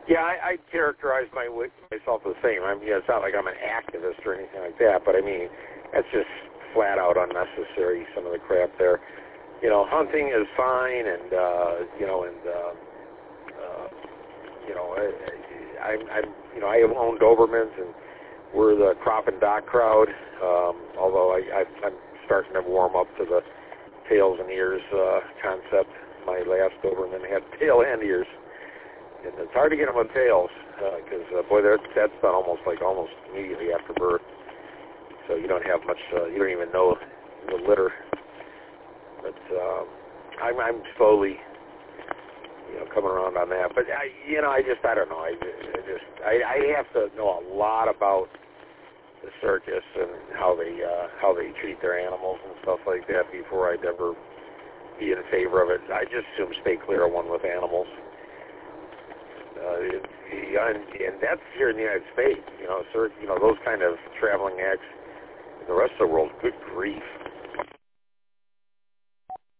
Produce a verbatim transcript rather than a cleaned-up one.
Yeah, I, I characterize my myself the same. I mean, it's not like I'm an activist or anything like that, but I mean, that's just flat out unnecessary. Some of the crap there. You know, hunting is fine, and uh, you know, and uh, uh, you know, I, I, I'm, I'm, you know, I own Dobermans, and we're the crop and dock crowd. Um, although I, I, I'm starting to warm up to the tails and ears uh, concept. My last Doberman had tail and ears. And it's hard to get them on tails because, uh, uh, boy, that's, that's done almost like almost immediately after birth. So you don't have much, uh, you don't even know the litter. But um, I'm, I'm slowly, you know, coming around on that. But, I, you know, I just, I don't know. I, I just, I, I have to know a lot about the circus and how they, uh, how they treat their animals and stuff like that before I'd ever be in favor of it. I just assume stay clear of one with animals. Uh, and, and that's here in the United States, you know, sir, you know, those kind of traveling acts in the rest of the world, good grief.